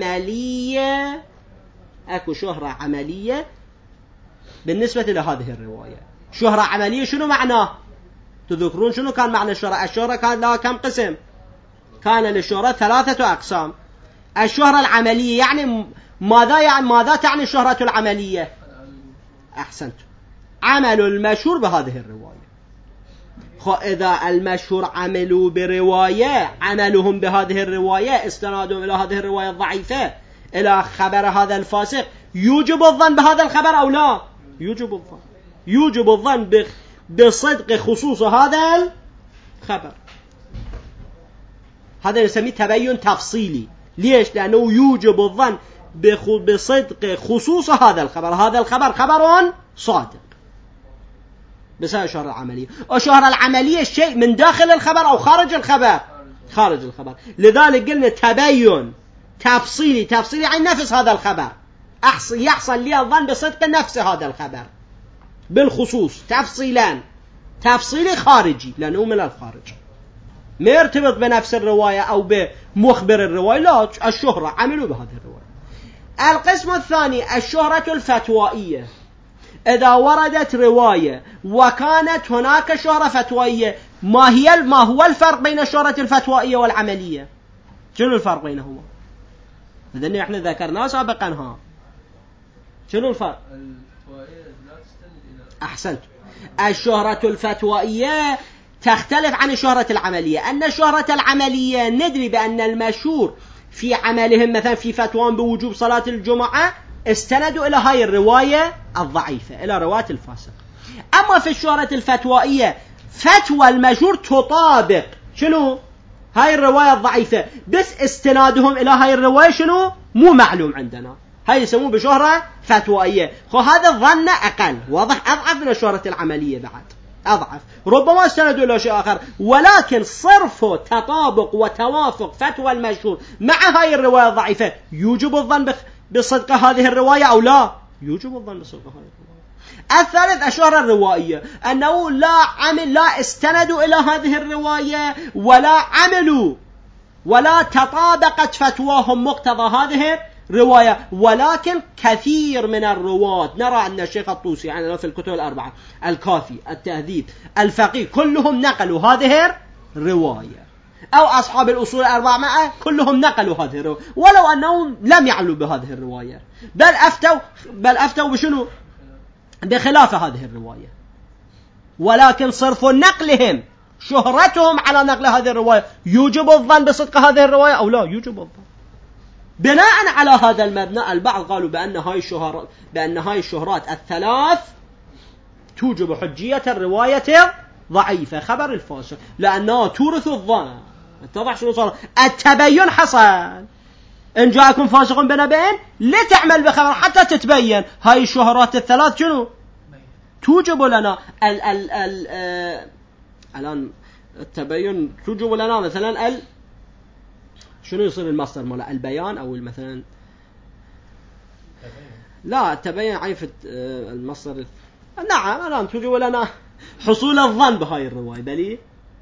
عملية بالنسبة لهذه الرواية. شهرة عملية شنو معناه؟ تذكرون شنو كان معنى الشهرة؟ الشهرة كان لها كم قسم؟ كان للشهرة 3 أقسام. الشهرة العملية يعني ماذا تعني الشهرة العملية؟ أحسنت، عمل المشهور بهذه الرواية. إذا المشهور عملوا برواية، عملهم بهذه الرواية، استنادهم إلى هذه الرواية الضعيفة إلى خبر هذا الفاسق، يوجب الظن بهذا الخبر أو لا؟ يوجب الظن بصدق خصوص هذا الخبر. هذا نسميه تبين تفصيلي. ليش؟ لأنه يوجب الظن بصدق خصوص هذا الخبر. هذا الخبر خبر صادق بسبب الشهرة العملية. الشهرة العملية شيء من داخل الخبر أو خارج الخبر؟ خارج الخبر. لذلك قلنا تبين تفصيلي عن نفس هذا الخبر، يحصل لي الظن بصدق نفس هذا الخبر بالخصوص. تفصيلي خارجي لأنه من الخارج، ما يرتبط بنفس الرواية أو بمخبر الرواية، لا، الشهرة عملوا بهذه الرواية. القسم الثاني الشهرة الفتوائية. إذا وردت رواية وكانت هناك شهرة فتوائية، ما هو الفرق بين الشهرة الفتوائية والعملية؟ شنو الفرق بينهما؟ إذن احنا ذكرناه سابقا. شنو الفرق؟ أحسنت. الشهرة الفتوائية تختلف عن الشهرة العملية. أن الشهرة العملية ندري بأن المشهور في عملهم مثلا في فتوى بوجوب صلاة الجمعة استندوا إلى هاي الرواية الضعيفة، إلى رواية الفاسق. أما في الشهرة الفتوائية فتوى المشهور تطابق شنو؟ هاي الرواية الضعيفة، بس استنادهم إلى هاي الرواية شنو؟ مو معلوم عندنا. هاي يسموه بشهرة فتوائية. هذا الظن أقل، واضح، أضعف من الشهرة العملية، بعد أضعف، ربما استندوا إلى شيء آخر، ولكن صرف تطابق وتوافق فتوى المشهور مع هاي الرواية الضعيفة يوجب الظن بصدق هذه الرواية أو لا؟ يوجب الظن بصدق هذه الرواية. الثالث الشهرة الروائية، أنه لا استندوا إلى هذه الرواية ولا عملوا ولا تطابقت فتواهم مقتضى هذه رواية، ولكن كثير من الرواة نرى أن الشيخ الطوسي يعني في الكتب الأربعة، الكافي، التهذيب، الفقيه، كلهم نقلوا هذه الرواية، أو أصحاب الأصول الأربعة معه كلهم نقلوا هذه الرواية، ولو أنهم لم يعلوا بهذه الرواية، بل أفتوا بشنو؟ بخلاف هذه الرواية. ولكن صرف نقلهم، شهرتهم على نقل هذه الرواية، يوجب الظن بصدق هذه الرواية أو لا؟ يوجب الظن. بناء على هذا المبنى البعض قالوا بأن هاي الشهرات الثلاث توجب حجية الرواية ضعيفة خبر الفاسق، لأنها تورث الظن. اتضح شنو صار؟ التبين حصل. إن جاءكم فاسق بنبأ لتعمل بخبر حتى تتبين. هاي الشهرات الثلاث شنو توجب لنا الآن التبين توجب لنا مثلا شنو يصير المصدر ماله البيان أو مثلا لا التبين عيفة المصدر. نعم الآن توجب لنا حصول الظن بهاي الرواية بلي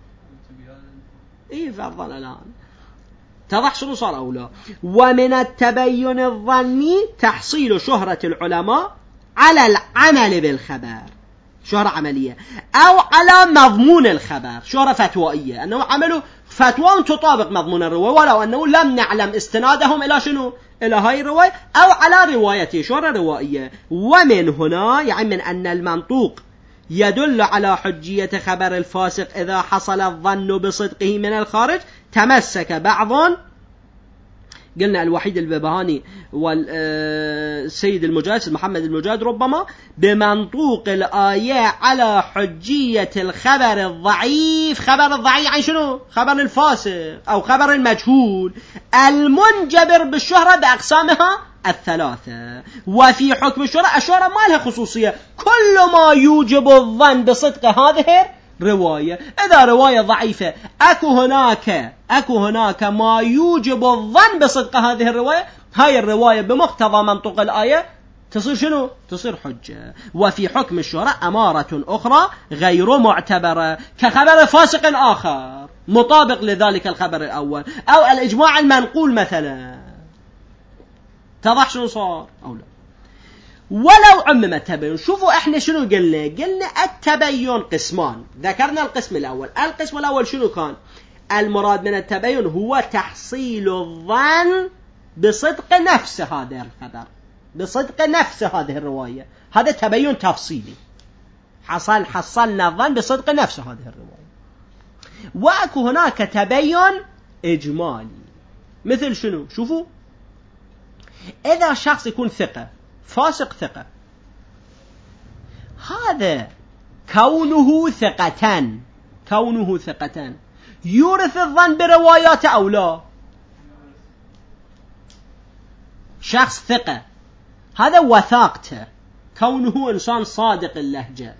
إيه فرضا الآن تضح شنو صار أو لا. ومن التبين الظني تحصيل شهرة العلماء على العمل بالخبر، شهرة عملية، أو على مضمون الخبر، شهرة فتوائية، أنه عملوا فتوى تطابق مضمون الرواية ولو أنه لم نعلم استنادهم إلى شنو، إلى هاي الرواية، أو على روايته، شهرة روائية. ومن هنا يعني من أن المنطوق يدل على حجية خبر الفاسق إذا حصل الظن بصدقه من الخارج. تمسك بعض، قلنا الوحيد الببهاني والسيد المجاهد محمد المجاهد ربما، بمنطوق الآية على حجية الخبر الضعيف. خبر الضعيف يعني شنو؟ خبر الفاسق أو خبر المجهول المنجبر بالشهرة بأقسامها الثلاثة. وفي حكم الشهرة ما لها خصوصية، كل ما يوجب الظن بصدق هذه رواية. إذا رواية ضعيفة أكو هناك ما يوجب الظن بصدق هذه الرواية، هاي الرواية بمقتضى منطق الآية تصير شنو؟ تصير حجة. وفي حكم الشهرة أمارة أخرى غير معتبرة كخبر فاسق آخر مطابق لذلك الخبر الأول، أو الإجماع المنقول مثلا. تضح شنو صار أو لا؟ ولو عمم التبين. شوفوا احنا شنو قلنا التبين قسمان، ذكرنا القسم الأول شنو كان؟ المراد من التبين هو تحصيل الظن بصدق نفس هذا الخبر، بصدق نفس هذه الرواية، هذا تبين تفصيلي، حصلنا الظن بصدق نفس هذه الرواية. وأكو هناك تبين إجمالي، مثل شنو؟ شوفوا، إذا شخص يكون ثقة فاسق ثقة، هذا كونه ثقة يورث الظن برواياته أو لا؟ شخص ثقة هذا وثاقته، كونه إنسان صادق اللهجة،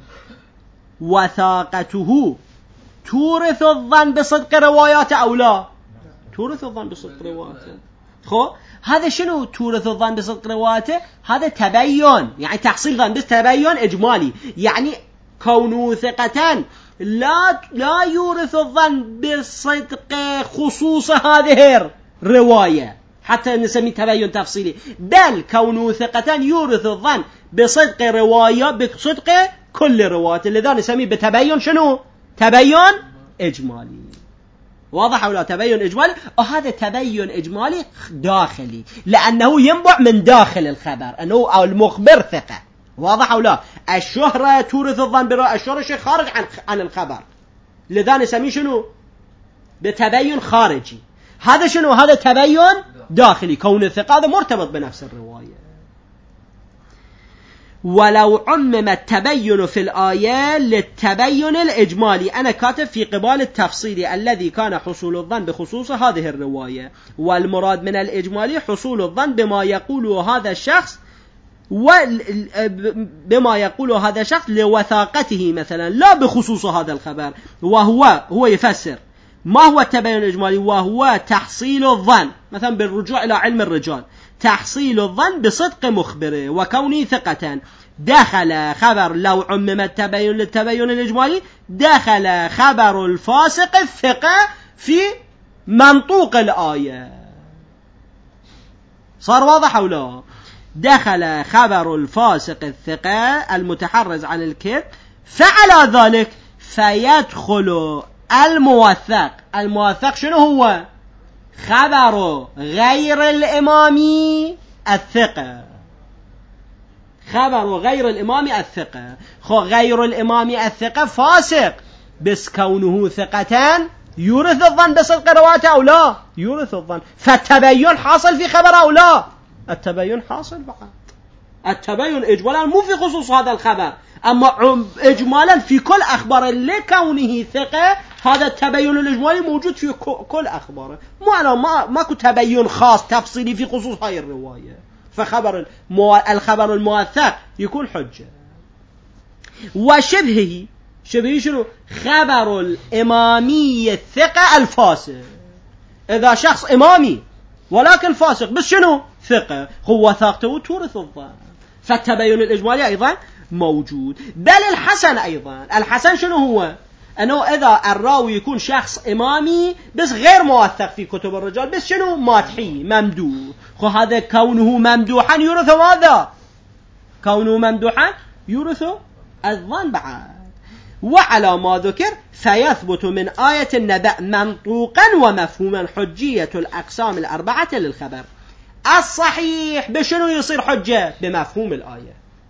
وثاقته تورث الظن بصدق رواياته أو لا؟ تورث الظن بصدق رواياته. هذا شنو تورث الظن بصدق رواياته؟ هذا تبين، يعني تحصيل ظن بس تبين إجمالي، يعني كونه ثقة لا يورث الظن بصدق خصوص هذه الرواية حتى نسميه تبين تفصيلي، بل كونه ثقة يورث الظن بصدق رواية، بصدق كل رواية، لذا نسميه بتبين شنو؟ تبين إجمالي. واضح أو لا؟ تبين إجمالي، وهذا تبين إجمالي داخلي لأنه ينبع من داخل الخبر، أنه المخبر ثقة. واضح أو لا؟ الشهرة تورث الظن برواية، الشهرة شيء خارج عن الخبر، لذا نسميه شنو؟ بتبين خارجي. هذا شنو؟ هذا تبين داخلي، كون الثقة هذا مرتبط بنفس الرواية. ولو عمم التبين في الآية للتبين الإجمالي، أنا كاتب في قبال التفصيل الذي كان حصول الظن بخصوص هذه الرواية، والمراد من الإجمالي حصول الظن بما يقوله هذا الشخص لوثاقته مثلا، لا بخصوص هذا الخبر. وهو يفسر ما هو التبين الإجمالي، وهو تحصيل الظن مثلا بالرجوع إلى علم الرجال، تحصيل الظن بصدق مخبره وكونه ثقة. دخل خبر لو عمم التبين للتبين الإجمالي، دخل خبر الفاسق الثقة في منطوق الآية. صار واضح أو لا؟ دخل خبر الفاسق الثقة المتحرز عن الكذب، فعلى ذلك فيدخل الموثق شنو هو؟ خبر غير الإمامي الثقة، خبر غير الإمامي الثقة. غير الإمامي الثقة فاسق، بس كونه ثقة يورث الظن بصدق روايته أو لا؟ يورث الظن. فالتبين حاصل في خبر أو لا؟ التبين حاصل بعد. التبين إجمالا مو في خصوص هذا الخبر، أما إجمالا في كل أخبار لكونه ثقة، هذا التبين الإجمالي موجود في كل أخباره. ماكو تبين خاص تفصيلي في خصوص هاي الرواية، فخبر الخبر الموثق يكون حجة. وشبهه شبيه شنو؟ خبر الإمامي الثقة الفاسق. إذا شخص إمامي ولكن فاسق بس شنو؟ ثقة، هو ثقته تورث الظن، فالتبين الإجمالي أيضا موجود. بل الحسن أيضا، الحسن شنو هو؟ أنه إذا الراوي يكون شخص إمامي بس غير موثق في كتب الرجال، بس شنو؟ مادحي ممدوح، هذا كونه ممدوحا يورث ماذا؟ كونه ممدوحا يورث الظن بعد. وعلى ما ذكر فيثبت من آية النبأ منطوقا ومفهوما حجية الأقسام الأربعة للخبر. الصحيح بشنو يصير حجة؟ بمفهوم الآية،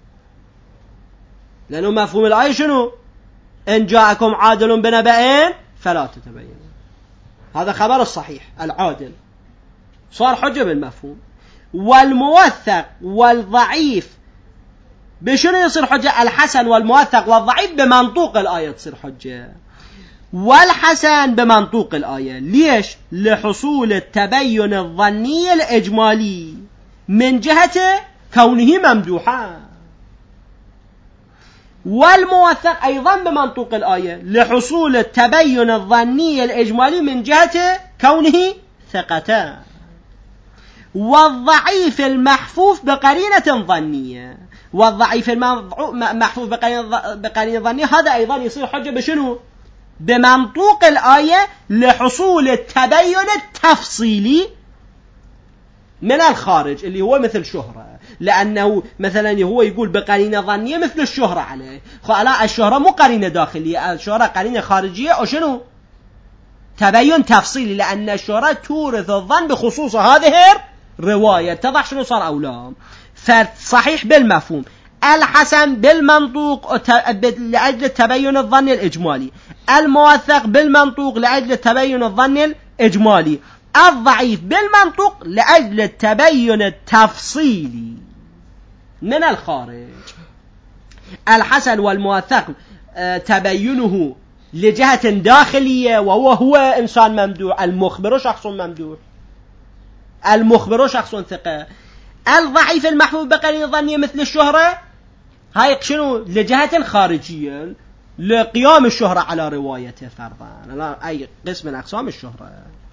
لأنه مفهوم الآية شنو؟ إن جاءكم عادل بنبأ فلا تتبينوا، هذا خبر الصحيح العادل صار حجة بالمفهوم. والموثق والضعيف بشنو يصير حجة؟ الحسن والموثق والضعيف بمنطوق الآية تصير حجة. والحسن بمنطوق الآية، ليش؟ لحصول التبين الظني الإجمالي من جهة كونه ممدوحا. والموثق أيضا بمنطوق الآية لحصول التبين الظني الإجمالي من جهة كونه ثقة. والضعيف المحفوف بقرينة ظنية، والضعيف المحفوف بقرينة ظنية هذا أيضا يصير حجة بشنو؟ بمنطوق الآية لحصول التبين التفصيلي من الخارج اللي هو مثل شهرة، لأنه مثلا هو يقول بقرينة ظنية مثل الشهرة عليه، لا الشهرة مو قرينة داخلية، الشهرة قرينة خارجية أو شنو؟ تبين تفصيلي، لأن الشهرة تورث الظن بخصوص هذه الرواية. اتضح شنو صار أو لا؟ فصحيح بالمفهوم، الحسن بالمنطوق لأجل التبين الظني الإجمالي، الموثق بالمنطوق لأجل التبين الظني الإجمالي، الضعيف بالمنطوق لأجل التبين التفصيلي من الخارج. الحسن والموثق تبينه لجهة داخلية وهو إنسان ممدوح، المخبر شخص ممدوح، المخبر شخص ثقة. الضعيف المحفوظ بقرينة ظنية مثل الشهرة، هاي شنو؟ لجهة خارجية لقيام الشهرة على روايته فرضا، أي قسم من أقسام الشهرة.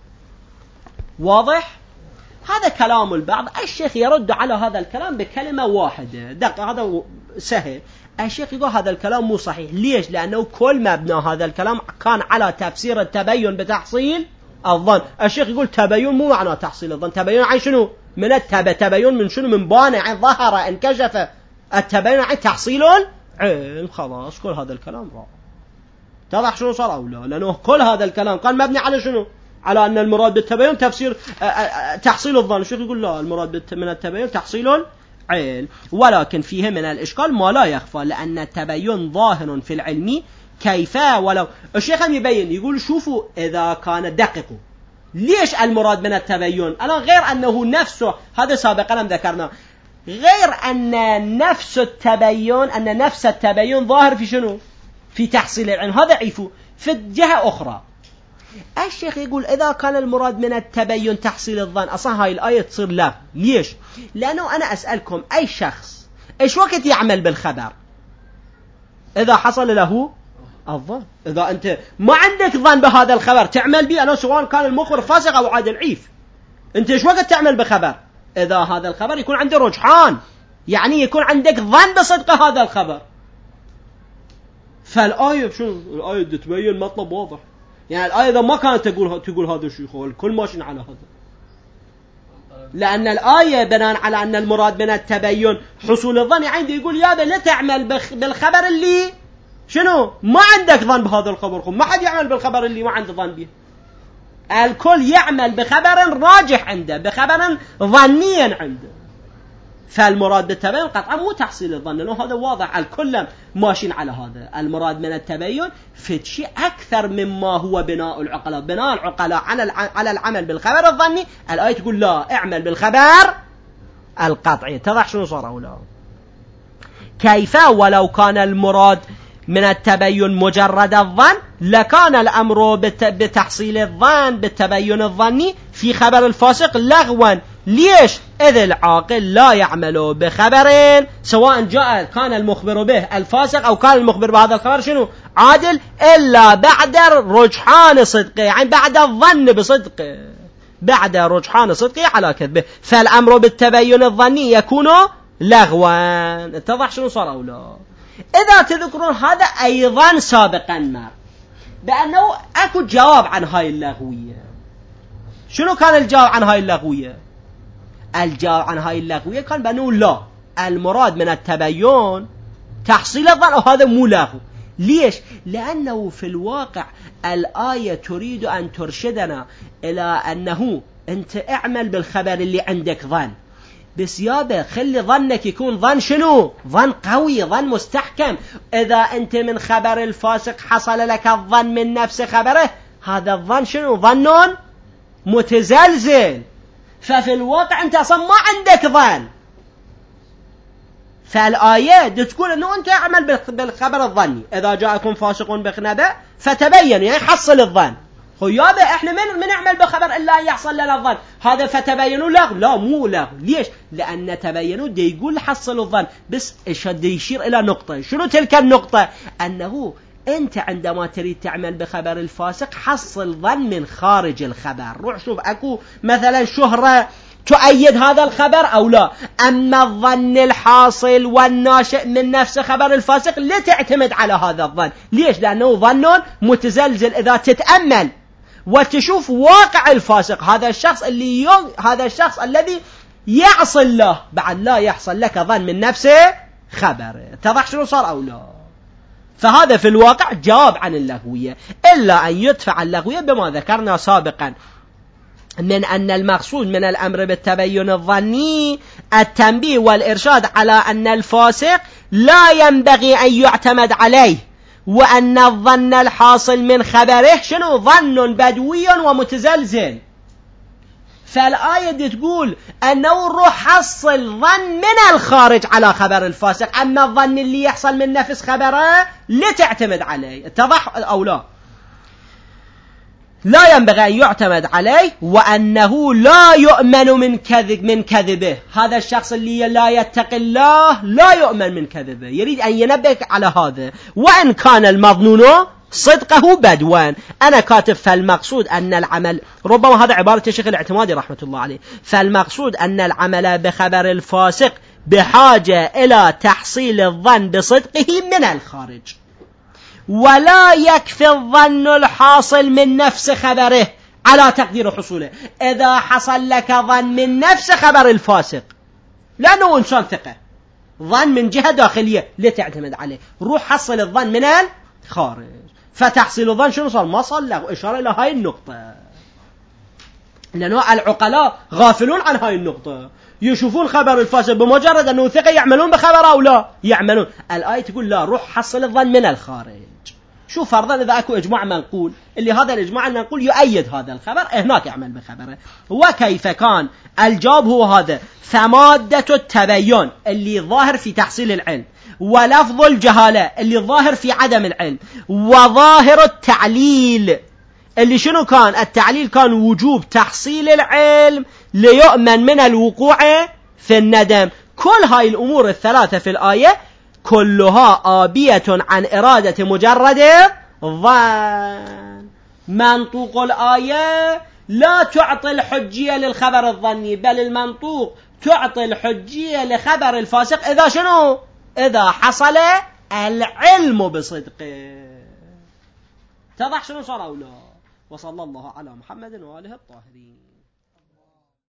واضح؟ هذا كلام البعض. الشيخ يرد على هذا الكلام بكلمة واحدة، دقيقة، هذا سهل. الشيخ يقول هذا الكلام مو صحيح. ليش؟ لأنه كل مبنى هذا الكلام كان على تفسير التبين بتحصيل الظن. الشيخ يقول تبين مو معنى تحصيل الظن، تبين عن شنو؟ من التبين من شنو؟ من بان، عن ظهر، انكشف. التبين عن تحصيل علم. خلاص كل هذا الكلام راح تضح شنو صار أو لا، لأنه كل هذا الكلام كان مبني على شنو؟ على أن المراد بالتبين تفسير تحصيل الظن. الشيخ يقول لا، المراد من التبين تحصيل العلم. ولكن فيه من الإشكال ما لا يخفى، لأن التبين ظاهر في العلم كيف ولو. الشيخ يبين يقول شوفوا إذا كان دققوا ليش المراد من التبين. أنا غير أنه نفسه، هذا سابقا ذكرنا، غير أن نفس التبين ظاهر في شنو؟ في تحصيل العلم، هذا عيفه في الجهة أخرى. الشيخ يقول إذا كان المراد من التبين تحصيل الظن، أصلا هاي الآية تصير لا. ليش؟ لأنه أنا أسألكم أي شخص إيش وقت يعمل بالخبر؟ إذا حصل له الظن. إذا أنت ما عندك ظن بهذا الخبر تعمل به، أنا سواء كان المخبر فاسق أو عادل عيف، أنت إيش وقت تعمل بخبر؟ إذا هذا الخبر يكون عنده رجحان، يعني يكون عندك ظن بصدق هذا الخبر. فالآية شنو؟ الآية تبين مطلب واضح. يعني الآية إذا ما كانت تقول هذا الشيء، الكل ماشي على هذا، لأن الآية بناء على أن المراد من التبين حصول الظن، عندي يقول يا لا تعمل بالخبر اللي شنو؟ ما عندك ظن بهذا الخبر. ما حد يعمل بالخبر اللي ما عنده ظن به، الكل يعمل بخبر راجح عنده، بخبر ظنيا عنده. فالمراد بالتبين قطعا مو تحصيل الظن، لأنه هذا واضح الكل ماشين على هذا. المراد من التبين في شيء أكثر مما هو بناء العقلاء. بناء العقلاء على العمل بالخبر الظني، الآية تقول لا، اعمل بالخبر القطعي. تضح شنو صار أو لا؟ كيف ولو كان المراد من التبين مجرد الظن لكان الأمر بتحصيل الظن بالتبين الظني في خبر الفاسق لغوا. ليش؟ إذ العاقل لا يعمل بخبر سواء جاء كان المخبر به الفاسق أو كان المخبر بهذا الخبر شنو عادل إلا بعد رجحان صدقه، يعني بعد الظن بصدقه، بعد رجحان صدقه على كذبه، فالأمر بالتبين الظني يكون لغوا. اتضح شنو صار أو لا؟ إذا تذكرون هذا أيضا سابقا ما بأنه أكو جواب عن هاي اللغوية. شنو كان الجواب عن هاي اللغوية؟ الجواب عن هاي اللغوية كان بأنه لا، المراد من التبين تحصيل الظن، وهذا مو لغو. ليش؟ لأنه في الواقع الآية تريد أن ترشدنا إلى أنه أنت اعمل بالخبر اللي عندك ظن، بس يابا خلي ظنك يكون ظن شنو؟ ظن قوي، ظن مستحكم. إذا أنت من خبر الفاسق حصل لك الظن من نفس خبره، هذا الظن شنو؟ ظن متزلزل، ففي الواقع أنت أصلا ما عندك ظن. فالآية تقول أنه أنت اعمل بالخبر الظني، إذا جاءكم فاسق بنبأ فتبين، يعني حصل الظن. يابا احنا من نعمل بخبر إلا أن يحصل لنا الظن، هذا فتبينوا لغو؟ لا مو لغو. ليش؟ لأن تبينوا دي يقول حصل الظن، بس دي يشير إلى نقطة. شنو تلك النقطة؟ أنه أنت عندما تريد تعمل بخبر الفاسق حصل ظن من خارج الخبر. روح شوف أكو مثلا شهرة تؤيد هذا الخبر أو لا. أما الظن الحاصل والناشئ من نفس خبر الفاسق لا تعتمد على هذا الظن. ليش؟ لأنه ظن متزلزل. إذا تتأمل وتشوف واقع الفاسق، هذا الشخص الذي يعصي الله بعد لا يحصل لك ظن من نفسه خبره. اتضح شنو صار أو لا؟ فهذا في الواقع جواب عن اللغوية، إلا أن يدفع اللغوية بما ذكرنا سابقا من أن المقصود من الأمر بالتبين الظني التنبيه والإرشاد على أن الفاسق لا ينبغي أن يعتمد عليه، وأن الظن الحاصل من خبره شنو؟ ظن بدوي ومتزلزل. فالآية تقول أنه روح حصل ظن من الخارج على خبر الفاسق، أما الظن اللي يحصل من نفس خبره لا تعتمد عليه. اتضح أو لا؟ لا ينبغي أن يعتمد عليه، وأنه لا يؤمن من كذبه. هذا الشخص اللي لا يتقي الله لا يؤمن من كذبه، يريد أن ينبه على هذا. وإن كان المظنون صدقه بدوان. أنا كاتب فالمقصود أن العمل، ربما هذا عبارة الشيخ الاعتمادي رحمة الله عليه، فالمقصود أن العمل بخبر الفاسق بحاجة إلى تحصيل الظن بصدقه من الخارج، ولا يكفي الظن الحاصل من نفس خبره على تقدير حصوله. إذا حصل لك ظن من نفس خبر الفاسق لأنه إنسان ثقة، ظن من جهة داخلية لا تعتمد عليه، روح حصل الظن من الخارج. فتحصيل الظن شنو صار؟ ما صار له إشارة إلى هاي النقطة، لأنه العقلاء غافلون عن هاي النقطة، يشوفون خبر الفاسق بمجرد أنه ثقة يعملون بخبر أو لا يعملون. الآية تقول لا، روح حصل الظن من الخارج. شوف فرضا إذا أكو إجماع منقول، اللي هذا الإجماع المنقول يؤيد هذا الخبر، هناك يعمل بخبره. وكيف كان؟ الجواب هو هذا: فمادة التبين اللي ظاهر في تحصيل العلم، ولفظ الجهالة اللي ظاهر في عدم العلم، وظاهر التعليل اللي شنو كان؟ التعليل كان وجوب تحصيل العلم ليؤمن من الوقوع في الندم. كل هاي الأمور الثلاثة في الآية كلها آبية عن إرادة مجرد الظن. منطوق الآية لا تعطي الحجية للخبر الظني، بل المنطوق تعطي الحجية لخبر الفاسق إذا شنو؟ إذا حصل العلم بصدقه. اتضح شنو صار أو لا؟ وصلى الله على محمد وآله الطاهرين.